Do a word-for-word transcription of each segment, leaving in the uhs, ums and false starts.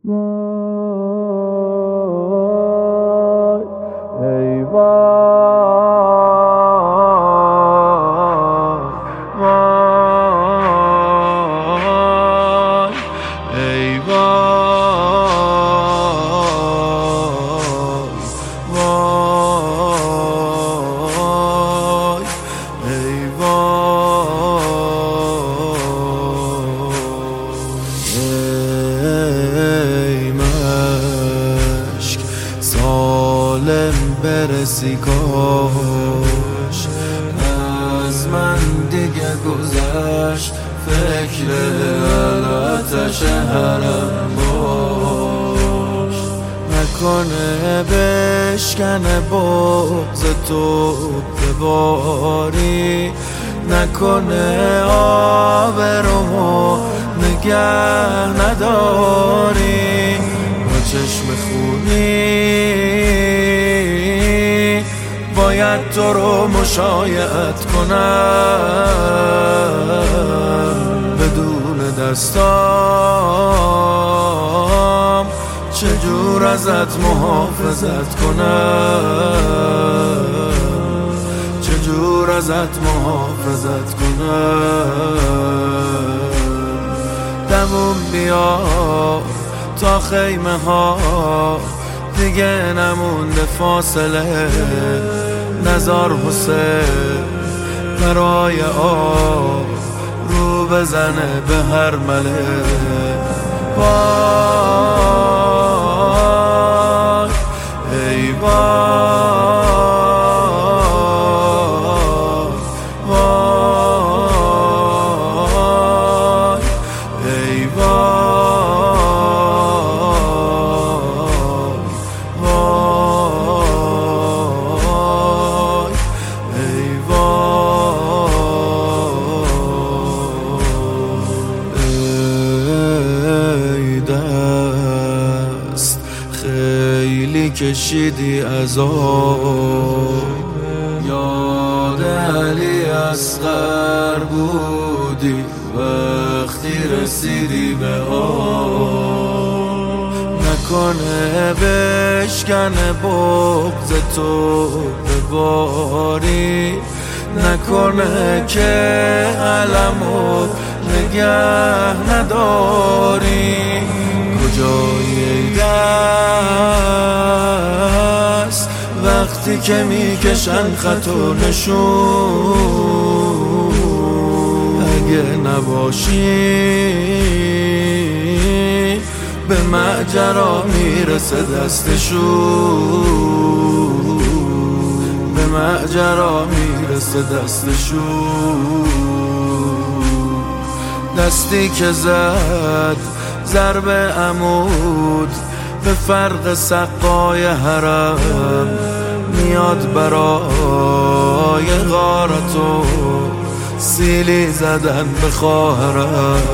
وای ای وای وای ای وای وای ای وای سالم برسی کاش از من دیگه گذشت فکر علتش حرم باش نکنه بشکنه بغض تو به باری نکنه آبرومو نگه نداری با چشم خونی باید تو رو مشایعت کنم بدون دستام چجور ازت محافظت کنم چجور ازت محافظت کنم دمون بیار تا خیمه ها دیگه نمونده فاصله نزار حسین برای آب رو بزنه به هر مله وای ای وای وای ای خیلی کشیدی عذاب یاد علی اصغر بودی وقتی رسیدی به آب نکنه بشکنه بغض تو به باری نکنه که علمو نگه نداری کجایی دست وقتی که میکشن خط و نشون اگه نباشی به ماجرا میرسه دستشون به ماجرا میرسه دستشون دستی که زد ضرب عمود به فرق سقای حرم میاد برای غارتو سیلی زدن به خواهرم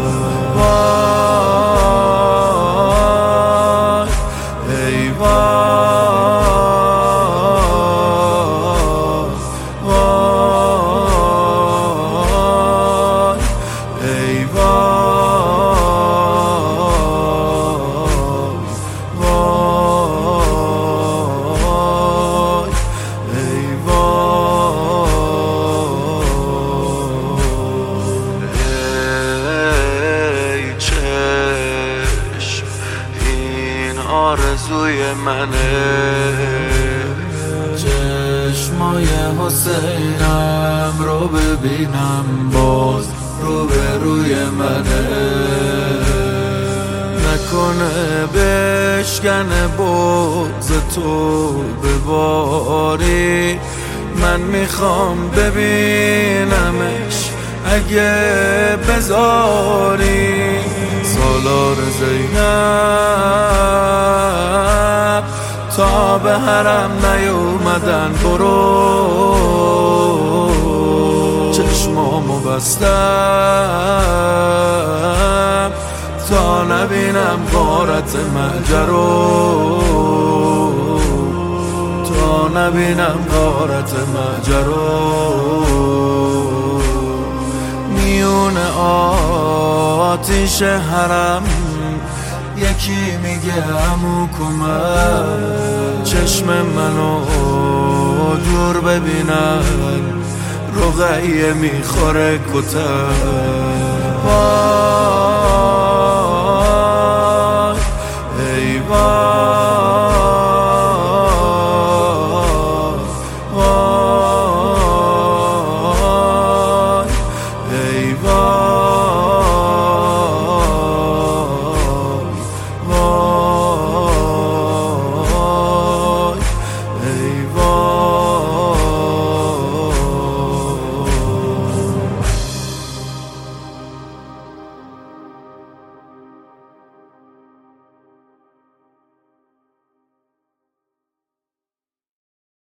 وای ای وای وای ای وای آرزوی منه چشمای حسینم رو ببینم باز رو به روی منه نکنه بشکنه بغض تو به باری من میخوام ببینمش اگه بذاری سالار زینب تا به حرم نیومدن برو چشمامو بستم تا نبینم غارت ماجرا تا نبینم غارت ماجرا میون آتیش حرم یکی میگه عمو کمک، چشم منو دور ببینن رقیه میخوره کتک.